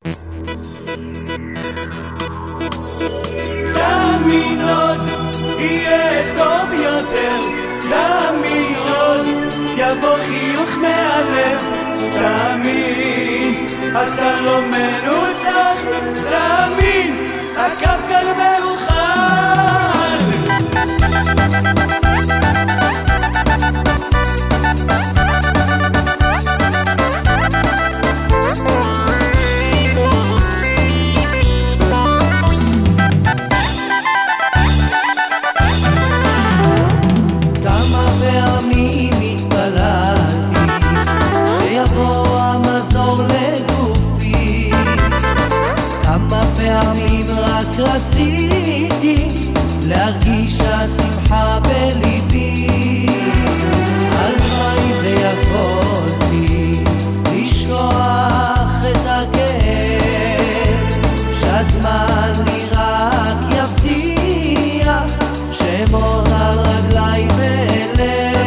תאמין עוד, יהיה טוב יותר. תאמין עוד, יבוא חיוך מהלב. תאמין, אתה לא מנוצח. תאמין, הקו כאן מאוחד. רציתי להרגיש השמחה בליבי, הלוואי ויכולתי לשכוח את הכאב, שהזמן לי רק יבטיח שמור על רגליי ולב.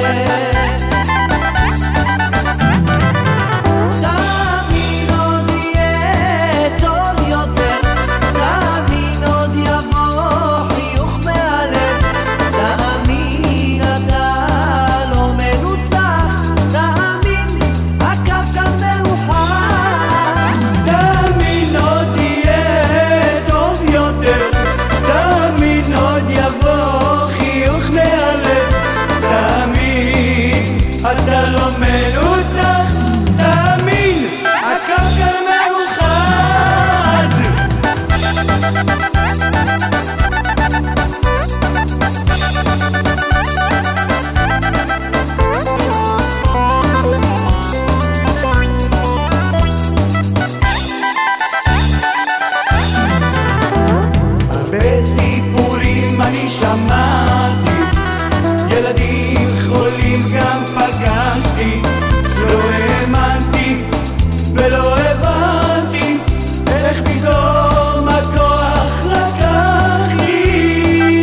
אתה לא מנוצח, תאמין, הקו כאן מאוחד. הרבה סיפורים אני שמעתי, ילדים חולים גם פגשתי, לא האמנתי ולא הבנתי איך פתאום הכוח לקח לי.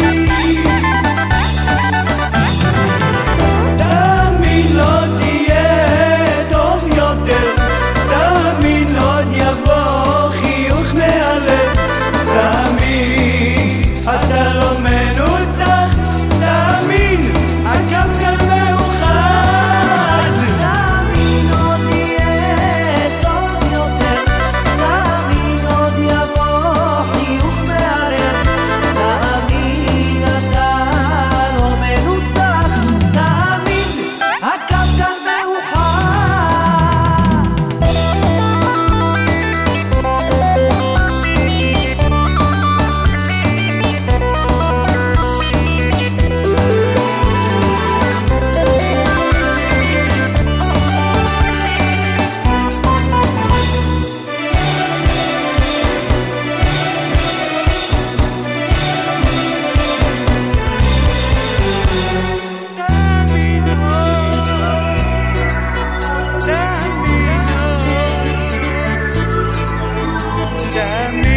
תאמין לא תהיה טוב יותר, תאמין עוד יבוא חיוך מהלב. תאמין, אתה לא מנוצח, תאמין, הקו כאן מאוחד. תאמין עוד יהיה טוב יותר, תאמין עוד יבוא חיוך מהלב. תאמין, אתה לא מנוצח, תאמין, הקו כאן מאוחד. תאמין